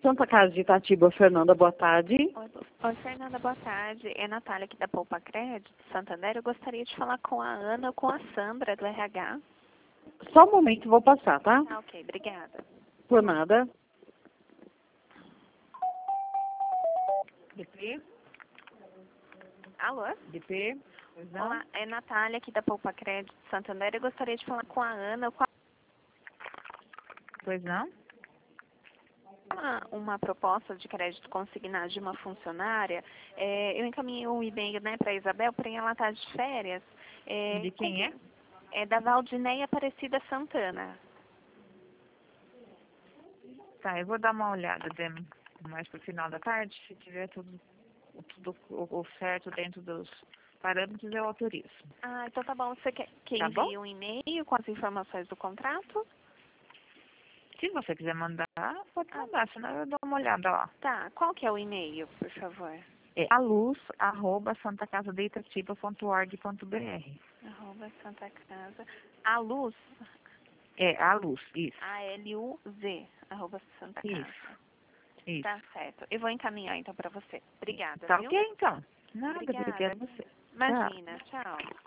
Santa Casa de Itatiba, Fernanda, boa tarde. Oi, Fernanda, boa tarde. É Natália aqui da Poupa Crédito, Santander. Eu gostaria de falar com a Ana ou com a Sandra, do RH. Só um momento, vou passar, tá? Ah, ok, obrigada. Por nada. DP? Alô? DP? Pois não? Olá, é Natália aqui da Poupa Crédito, Santander. Eu gostaria de falar com a Ana ou com a... Pois não? Uma proposta de crédito consignado de uma funcionária. Eu encaminhei um e-mail, né, para a Isabel, porém ela está de férias. De quem é? É da Valdineia Aparecida Santana. Tá, eu vou dar uma olhada mais pro final da tarde. Se tiver tudo o certo dentro dos parâmetros, eu autorizo. Ah, então tá bom. Você quer que Tá envie bom? um e-mail com as informações do contrato? Se você quiser mandar, pode mandar, senão eu dou uma olhada lá. Tá. Qual que é o e-mail, por favor? É aluz@santacasadeitatiba.org.br. @Santa Casa. A Luz, É, a luz, isso. ALUZ, @Santa Casa. Isso. Isso. Tá certo. Eu vou encaminhar então para você. Obrigada, Tá viu? ok, então. Nada, Obrigada. obrigada a você. Tchau. Imagina. Tchau.